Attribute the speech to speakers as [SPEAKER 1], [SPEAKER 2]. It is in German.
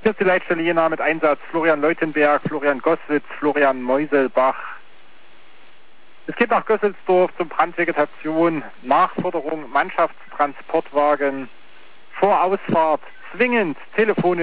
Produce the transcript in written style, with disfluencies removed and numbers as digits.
[SPEAKER 1] Hier ist die Leitstelle Jena mit Einsatz Florian Leutenberg, Florian Gosswitz, Florian Meuselbach. Es geht nach Gösselsdorf zum Brandvegetation, Nachforderung Mannschaftstransportwagen, vor Ausfahrt zwingend telefonisch